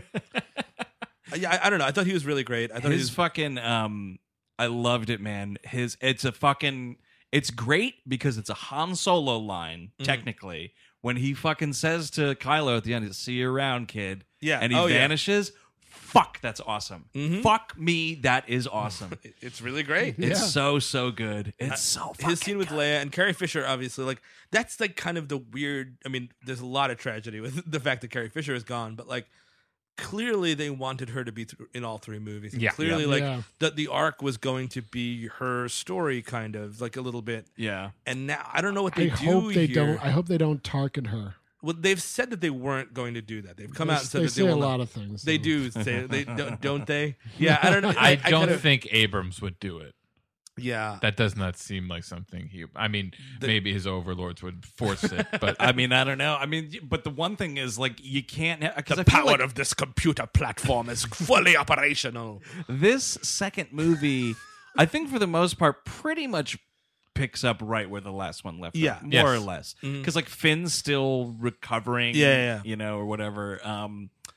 I don't know. I thought he was really great. I thought His fucking I loved it, man. It's great because it's a Han Solo line, technically. When he fucking says to Kylo at the end, "See you around, kid." Yeah. And he Oh, yeah. vanishes. Fuck, that's awesome. Fuck me, that is awesome. It's really great. It's so good. It's so fucking His scene with good. Leia and Carrie Fisher, obviously, that's kind of the weird. There's a lot of tragedy with the fact that Carrie Fisher is gone, but clearly they wanted her to be in all three movies. And Yeah. clearly, Yeah. the arc was going to be her story, kind of a little bit. Yeah. And now I don't know what I they hope do they here. don't. I hope they don't Tarkin her. Well, they've said that they weren't going to do that. They've come out and said They that they say a will not. lot of things. They though. do say they don't they? Yeah, I don't know. I don't kinda- think Abrams would do it. Yeah, That does not seem like something he. I mean, maybe his overlords would force it, but I don't know. But the one thing is, you can't. Because the power of this computer platform is fully operational. this second movie, I think for the most part, pretty much picks up right where the last one left Yeah. off, more Yes. or less. Because Finn's still recovering, Yeah. or whatever.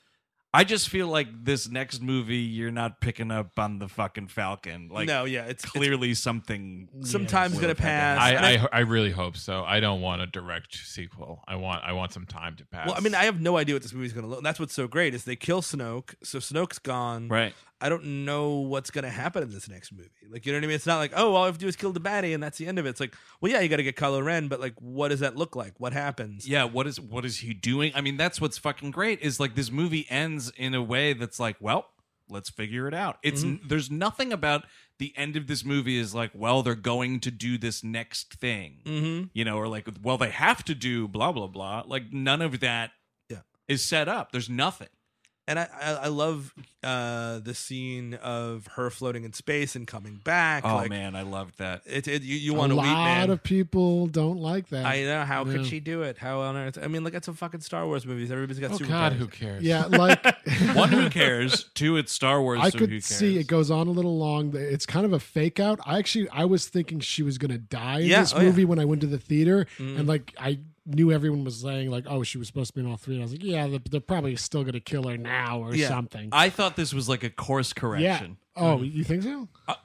I just feel like this next movie, you're not picking up on the fucking Falcon. Like, No, yeah, it's clearly something. some time's will gonna have pass. happened. And I really hope so. I don't want a direct sequel. I want some time to pass. well, I mean, I have no idea what this movie's going to look. And that's what's so great is they kill Snoke, so Snoke's gone. Right. I don't know what's going to happen in this next movie. Like, you know what I mean? It's not like, oh, all I have to do is kill the baddie and that's the end of it. It's like, well, yeah, you got to get Kylo Ren, but like, what does that look like? What happens? Yeah, what is he doing? I mean, that's what's fucking great is like this movie ends in a way that's like, well, let's figure it out. It's there's nothing about the end of this movie is like, well, they're going to do this next thing, you know, or like, well, they have to do blah blah blah. Like none of that is set up. There's nothing. And I love the scene of her floating in space and coming back. Oh like, man, I loved that. You A want to weep, lot man. of people don't like that. I know. How Yeah. could she do it? How on earth? I mean, look at some fucking Star Wars movies. Everybody's got oh superpowers. God, who cares? Yeah, like One, who cares? Two, it's Star Wars. I so who could cares? see it goes on a little long. It's kind of a fake out. I was thinking she was going to die in Yeah, this oh, yeah. movie when I went to the theater, and like I knew everyone was saying like, oh, she was supposed to be in all three. And I was like, yeah, they're probably still going to kill her now or Yeah. something. I thought this was like a course Yeah. correction. Oh, you think so?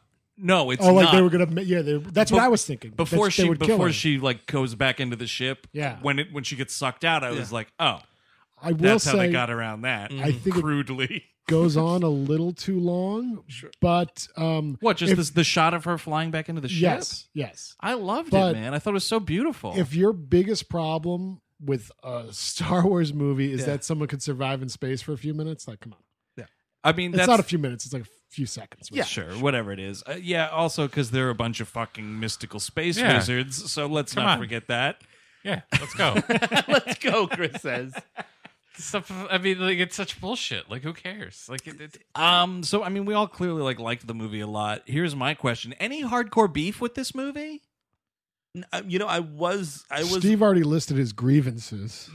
No, it's Oh, like not. they were going to. Yeah, that's what I was thinking. before They would kill before her. she like goes back into the ship. Yeah. When she gets sucked out, I was like, oh, I will that's how say they got around that. I think it crudely. goes on a little too long. But What? Just if- the shot of her flying back into the ship? yes. I loved But it, man. I thought it was so beautiful. If your biggest problem with a Star Wars movie is Yeah. that someone could survive in space for a few minutes, like, come on. I mean, It's that's not a few minutes. It's like a few seconds. Yeah. sure, whatever it is. Yeah. Also, because they're a bunch of fucking mystical space Yeah. wizards, so let's Come not on. forget that. Yeah, let's go. Let's go, Chris says. Stuff. I mean, like it's such bullshit. Like, who cares? Like, So I mean, we all clearly liked the movie a lot. Here's my question: any hardcore beef with this movie? You know, I was. Steve already listed his grievances.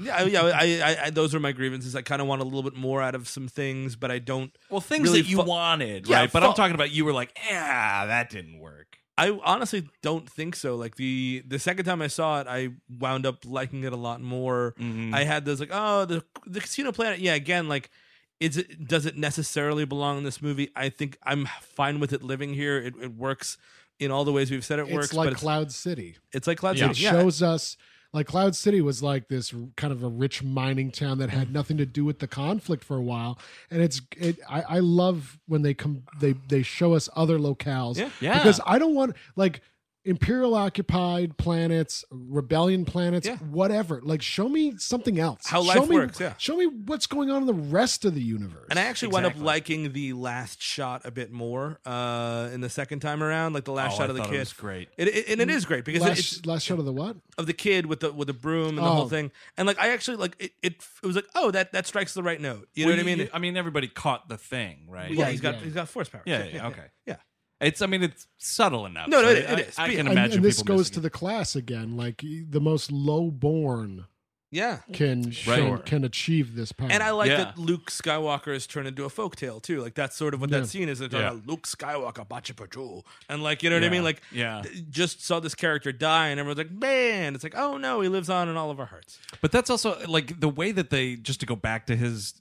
I those are my grievances. I kind of want a little bit more out of some things, but I don't. Well, things Really that you wanted, Yeah, right? But I'm talking about you were like, yeah, that didn't work. I honestly don't think so. Like the second time I saw it, I wound up liking it a lot more. I had those like, oh, the Casino Planet. Yeah, again, like, does it necessarily belong in this movie? I think I'm fine with it living here. It works in all the ways we've said it works. It's like but Cloud City. it's like Cloud Yeah. It City. Yeah. shows us, like, Cloud City was like this kind of a rich mining town that had nothing to do with the conflict for a while. And I love when they show us other locales. Yeah. Because I don't want, like, Imperial occupied planets, rebellion planets, Yeah. whatever. Like, show me something else. How Show life me- works, yeah. Show me what's going on in the rest of the universe. And I actually wound up Exactly. liking the last shot a bit more in the second time around, like the last shot I of the thought kid. it was great. It is great because it's last shot of the what? of the kid with the broom and the Oh. whole thing. And like I actually like it was like, oh, that strikes the right note. You know what I mean? I mean, everybody caught the thing, right? yeah, Right, he's got yeah. he's got force powers. Yeah, okay. Yeah. It's subtle enough. No, so it is. I And- can And, imagine and this people goes missing to it. the class again. Like, the most low-born Yeah. Right. can achieve this power. And I like Yeah. that Luke Skywalker is turned into a folktale too. Like that's sort of what Yeah. that scene is. They're talking Yeah. about Luke Skywalker, Bacha Patrol, and like you know what I mean. Like Yeah. just saw this character die, and everyone's like, man, it's like, oh no, he lives on in all of our hearts. But that's also like the way that they, just to go back to his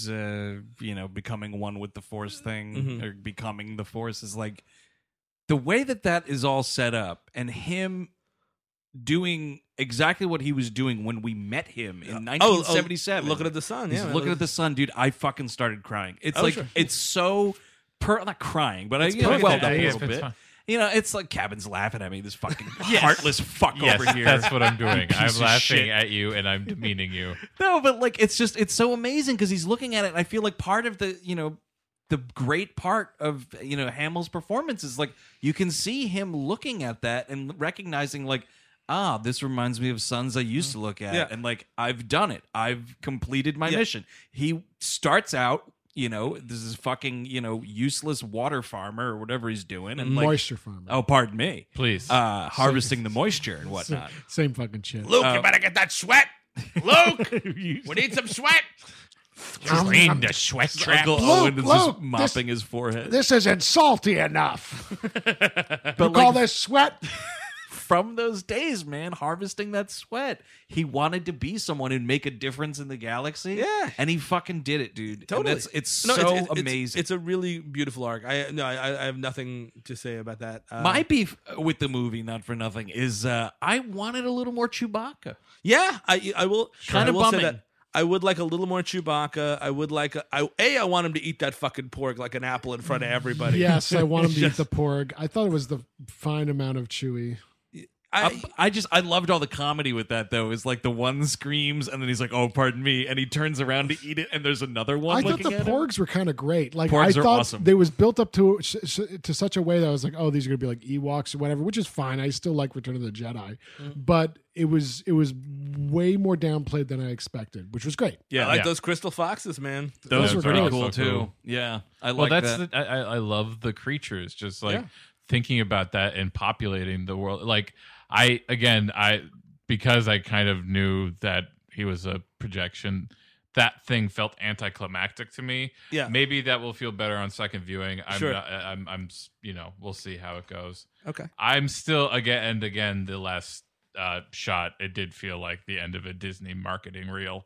becoming one with the Force thing or becoming the Force, is like the way that is all set up, and him doing exactly what he was doing when we met him in 1977. looking at the sun. He's Yeah, looking at the sun, dude. I fucking started crying. It's like sure. it's so not crying, but I perfect. welled up Yeah, a yeah, little it's bit. fine. You know, it's like Cabin's laughing at me. This fucking heartless fuck yes, over here. that's what I'm doing. Piece I'm of laughing shit. at you and I'm demeaning you. No, but like it's so amazing because he's looking at it, and I feel like part of the the great part of Hamill's performance is like you can see him looking at that and recognizing like, this reminds me of sons I used to look at, Yeah. and like I've done it. I've completed my Yeah. mission. He starts out, this is fucking useless water farmer or whatever he's doing, and like, moisture farmer. oh, pardon me, Please. harvesting the moisture and whatnot. Same fucking shit. Luke, you better get that sweat. Luke, we need some sweat. Drain the sweat trap. Uncle Luke, Owen is Luke, just mopping his forehead. This isn't salty enough. but You call this sweat? from those days, man, harvesting that sweat. He wanted to be someone who'd make a difference in the galaxy. Yeah. And he fucking did it, dude. Totally. And it's No, so amazing. It's a really beautiful arc. I have nothing to say about that. My beef with the movie, not for nothing, is I wanted a little more Chewbacca. Yeah, I will. Kind of I will say bumming. that I would like a little more Chewbacca. I would like I want him to eat that fucking pork like an apple in front of everybody. Yes, I want him to eat the porg. I thought it was the fine amount of chewy. I loved all the comedy with that though. Is like the one screams and then he's like, "Oh, pardon me," and he turns around to eat it, and there's another one. I thought looking the at him. porgs were kind of great. Like Porgs I are thought awesome. they was built up to such a way that I was like, oh, these are gonna be like Ewoks or whatever, which is fine. I still like Return of the Jedi, but it was way more downplayed than I expected, which was great. Yeah, I like Yeah. those crystal foxes, man. those Those were are pretty great. cool So too. cool. Yeah, I Well, like that's that. I love the creatures. Just like Yeah. thinking about that and populating the world. Like because I kind of knew that he was a projection. That thing felt anticlimactic to me. Yeah. Maybe that will feel better on second viewing. Sure. I'm we'll see how it goes. Okay. I'm still again the last shot. It did feel like the end of a Disney marketing reel.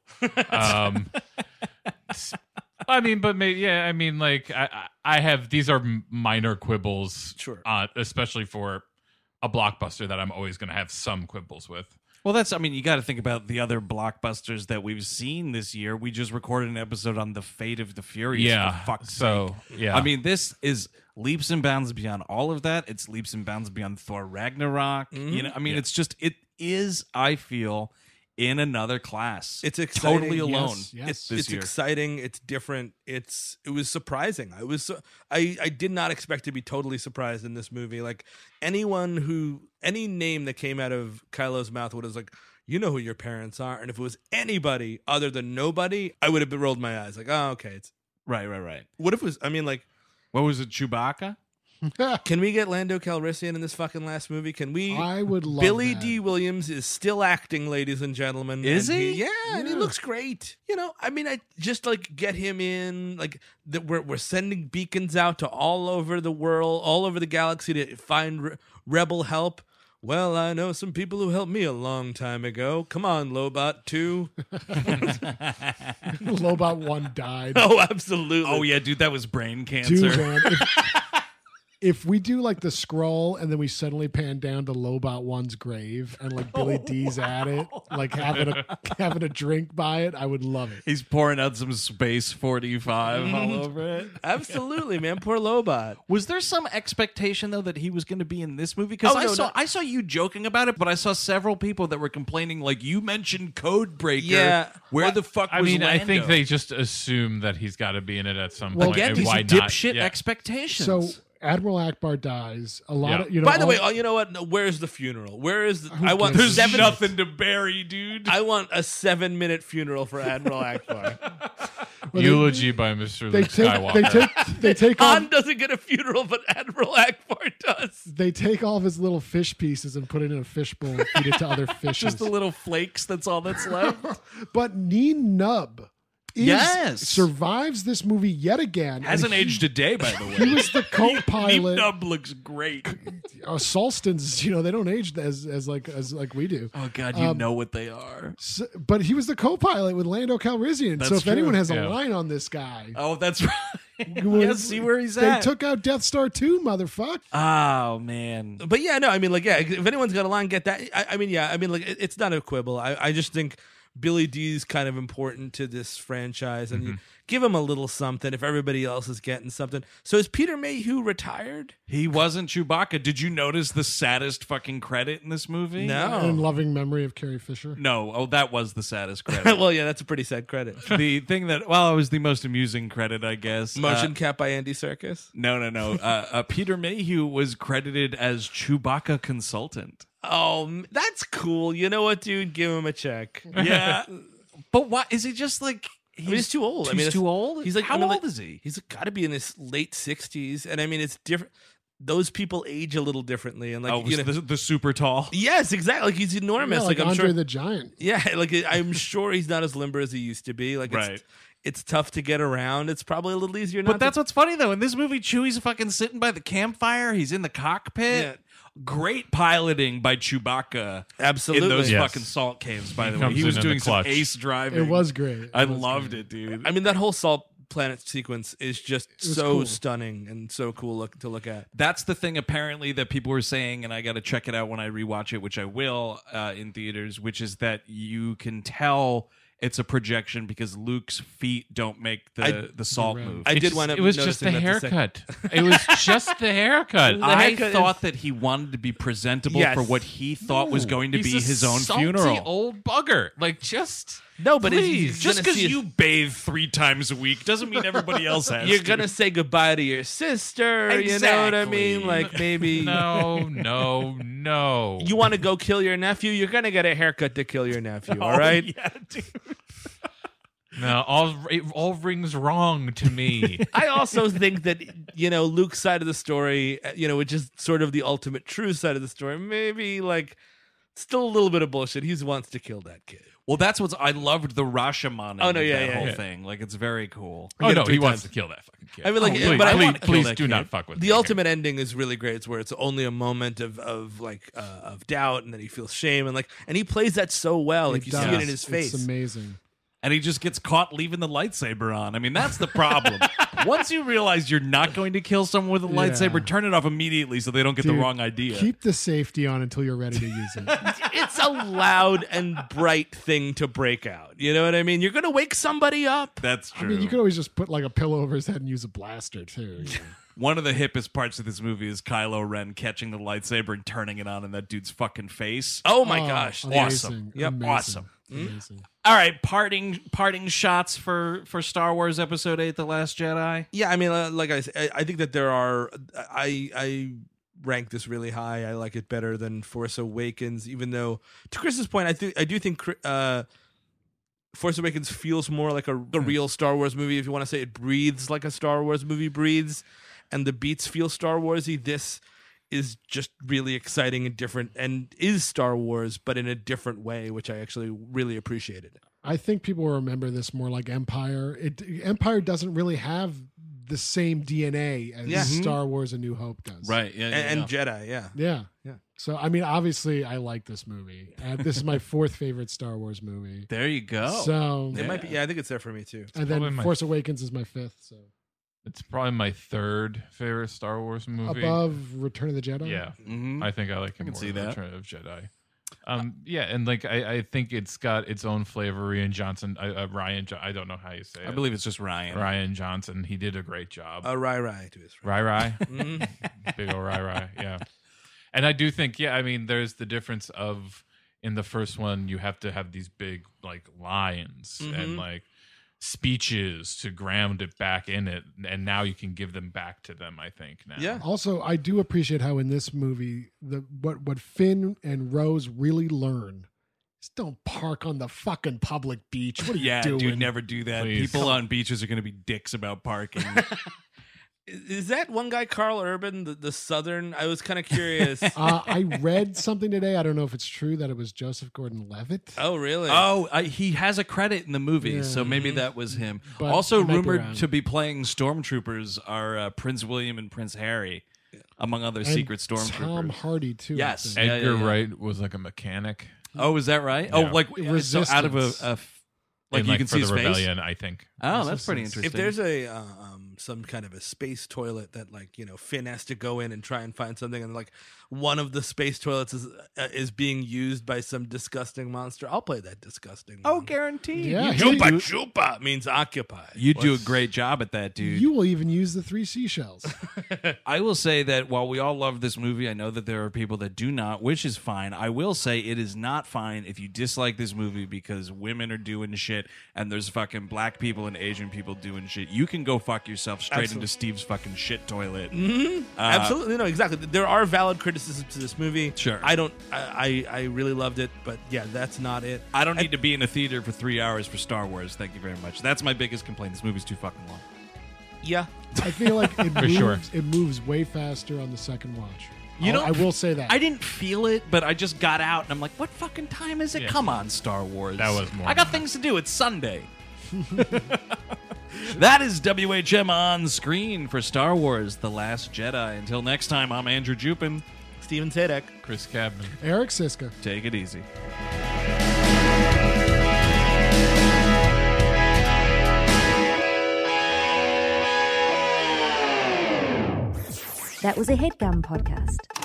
I mean, but maybe, yeah. I mean, like I have these are minor quibbles, Sure. Especially for a blockbuster that I'm always going to have some quibbles with. Well, you got to think about the other blockbusters that we've seen this year. We just recorded an episode on The Fate of the Furious. Yeah. For fuck's So sake. yeah. I mean, this is leaps and bounds beyond all of that. It's leaps and bounds beyond Thor Ragnarok. You know, I mean, it's just, it is, I feel, in another class. It's exciting. Totally alone. Yes. this It's year. exciting. It's different. It was surprising. I did not expect to be totally surprised in this movie. Like any name that came out of Kylo's mouth was like, you know who your parents are, and if it was anybody other than nobody, I would have rolled my eyes like, oh, okay. It's Right. what if it was? I mean, like, What was it, Chewbacca? can we get Lando Calrissian in this fucking last movie? Can we? I would love Billy that. D. Williams is still acting, ladies and gentlemen. Is and he? Yeah, and he looks great. You know, I mean, I just like get him in. Like that, we're sending beacons out to all over the world, all over the galaxy to find rebel help. Well, I know some people who helped me a long time ago. Come on, Lobot 2. Lobot 1 died. Oh, absolutely. Oh, yeah, dude, that was brain cancer. Dude, man, if we do like the scroll and then we suddenly pan down to Lobot 1's grave and like Billy D's at it, like having a drink by it, I would love it. He's pouring out some Space 45 all over it. Absolutely, man. Poor Lobot. Was there some expectation though that he was going to be in this movie? Because Oh, no, I saw you joking about it, but I saw several people that were complaining. Like you mentioned, Codebreaker. Yeah. where the fuck I was mean, I Lando? think they just assume that he's got to be in it at some Well, point. again and these why not? dipshit Yeah. expectations. So Admiral Akbar dies. A lot Yeah. of By the way, you know what? No, where's the funeral? Where is? I want gives a there's 7 nothing to bury, dude. I want a 7-minute funeral for Admiral Akbar. Well, Eulogy by Mr. they Luke take Skywalker. they take Han off doesn't get a funeral, but Admiral Akbar does. they take all of his little fish pieces and put it in a fishbowl and feed it to other fishes. Just the little flakes. That's all that's left. But Neen Nub Yes. survives this movie yet again. Hasn't and aged a day, by the way. He was the co-pilot. Nub looks great. Solstins, they don't age as like we do. Oh God, you know what they are. So, but he was the co-pilot with Lando Calrissian. So That's if true. anyone has a Yeah. line on this guy, Oh, that's right. Yeah, see where he's they at. took out Death Star 2, motherfucker. Oh man. But yeah, no, I mean, like, yeah, if anyone's got a line, get that. I mean, yeah, I mean, like, it's not a quibble. I just think Billy D's kind of important to this franchise, and you give him a little something if everybody else is getting something. So is Peter Mayhew retired? He wasn't Chewbacca. Did you notice the saddest fucking credit in this movie? No. In loving memory of Carrie Fisher. No. Oh, that was the saddest credit. Well, yeah, that's a pretty sad credit. The thing that, well, it was the most amusing credit, I guess. Motion cap by Andy Serkis. No. Peter Mayhew was credited as Chewbacca consultant. Oh, that's cool. You know what, dude? Give him a check. Yeah. But why is he just like He's too old. He's too old? He's like, how I mean, old like, is he? He's got to be in his late 60s, and I mean, it's different. Those people age a little differently, and like, Oh, you know, the super tall. yes, exactly. Like he's enormous. Yeah, like I'm Andre sure. the Giant. Yeah, like I'm sure he's not as limber as he used to be. Like, Right. it's tough to get around. It's probably a little easier. Not But that's what's funny though. In this movie, Chewie's fucking sitting by the campfire. He's in the cockpit. Yeah. Great piloting by Chewbacca Absolutely. in those Yes. fucking salt caves, by the way. comes He in was in doing the some clutch. ace driving. It was great. I It was loved great. it, dude. I mean, that whole salt planet sequence is just was so cool. stunning and so cool to look at. That's the thing, apparently, that people were saying, and I got to check it out when I rewatch it, which I will in theaters, which is that you can tell it's a projection because Luke's feet don't make the salt Right. move. I It did just- wind up It was just the noticing that the haircut. It was just the haircut. I haircut thought that he wanted to be presentable Yes. for what he thought was going to He's be a his own salty funeral. old bugger. Like, just No, but please. Just gonna because see it- you bathe 3 times a week doesn't mean everybody else has You're to. gonna say goodbye to your sister. You know what I Exactly. mean? Like maybe no. you want to go kill your nephew. You're gonna get a haircut to kill your nephew. All Oh, right. yeah, dude. No, it all rings wrong to me. I also think that Luke's side of the story, which is sort of the ultimate true side of the story, maybe like still a little bit of bullshit. He wants to kill that kid. Well, that's what's I loved the Rashomon. Oh, no, yeah, that yeah, whole yeah. thing. Like it's very cool. Oh get no, it 3 he wants times. to kill that fucking kid. I mean, like, please, but I please, wanna kill please that do kid. not fuck with The me. ultimate ending is really great. It's where it's only a moment of doubt, and then he feels shame, and he plays that so well. Like you see it in his face. It's amazing. And he just gets caught leaving the lightsaber on. I mean, that's the problem. Once you realize you're not going to kill someone with a Yeah. lightsaber, turn it off immediately so they don't get the Dude, wrong idea. Keep the safety on until you're ready to use it. It's a loud and bright thing to break out. You know what I mean? You're gonna wake somebody up. That's I true. mean, you could always just put like a pillow over his head and use a blaster too. you know. One of the hippest parts of this movie is Kylo Ren catching the lightsaber and turning it on in that dude's fucking face. Oh my Oh, gosh. amazing, Awesome. Yep, amazing, awesome. amazing. All right, parting shots for Star Wars Episode 8: The Last Jedi. Yeah, I mean, like I said, I think that there are. I rank this really high. I like it better than Force Awakens, even though, to Chris's point, I do think Force Awakens feels more like a real Star Wars movie. If you want to say it breathes like a Star Wars movie breathes, and the beats feel Star Warsy. This is just really exciting and different, and is Star Wars, but in a different way, which I actually really appreciated. I think people will remember this more like Empire. Empire doesn't really have the same DNA as Yeah. Star Wars: A New Hope does. Right. Yeah. And Jedi, yeah. Yeah. Yeah. So I mean, obviously, I like this movie. This is my 4th favorite Star Wars movie. There you go. So It might be. Yeah, I think it's there for me too. and probably then my- Force Awakens is my 5th. So It's probably my 3rd favorite Star Wars movie. above Return of the Jedi. Yeah, Mhm. I think I like it can more see than that. Return of Jedi. Yeah, and like I think it's got its own flavor. Ryan Johnson, I don't know how you say it. I believe it's just Ryan. Ryan Johnson. He did a great job. Rai to his friend. Rai, Mhm. big ol' Rai, yeah. And I do think, yeah, I mean, there's the difference of in the first one you have to have these big like lines and like speeches to ground it back in it, and now you can give them back to them. I think now. Yeah. Also, I do appreciate how in this movie, what Finn and Rose really learn is don't park on the fucking public beach. What are you Yeah, doing? dude, never do that. Please. People on beaches are going to be dicks about parking. Is that one guy, Carl Urban, the Southern? I was kind of curious. I read something today. I don't know if it's true that it was Joseph Gordon-Levitt. Oh, really? He has a credit in the movie, Yeah. so maybe that was him. But Also I might be rumored wrong. to be playing stormtroopers are Prince William and Prince Harry, among other And secret Tom stormtroopers. Hardy too. I Yes. think. Yeah, Edgar yeah. Wright was like a mechanic. Oh, is that right? Yeah. Oh, like so out of Resistance. like in, you can for see the his face. rebellion, I think. Oh, that's pretty Resistance. interesting. If there's a some kind of a space toilet that Finn has to go in and try and find something, and like one of the space toilets is being used by some disgusting monster, I'll play that disgusting. oh, one. guaranteed. Yeah, You, he- Chupa means occupy. you do a great job at that, dude. You will even use the 3 seashells. I will say that while we all love this movie, I know that there are people that do not, which is fine. I will say it is not fine if you dislike this movie because women are doing shit and there's fucking black people and Asian people doing shit. You can go fuck yourself straight Absolutely. into Steve's fucking shit toilet. Absolutely, no, exactly. There are valid criticisms to this movie. Sure. I really loved it, but yeah, that's not it. I don't need to be in a theater for 3 hours for Star Wars. Thank you very much. That's my biggest complaint. This movie's too fucking long. Yeah, I feel like it For moves, sure. it moves way faster on the second watch. You know, I will say that. I didn't feel it, but I just got out and I'm like, what fucking time is it? Yeah. Come on, Star Wars. That was more I got than things to do. It's Sunday. That is WHM on screen for Star Wars The Last Jedi. Until next time, I'm Andrew Jupin. Steven Sadek. Chris Cabman. Eric Siska. Take it easy. That was a HeadGum podcast.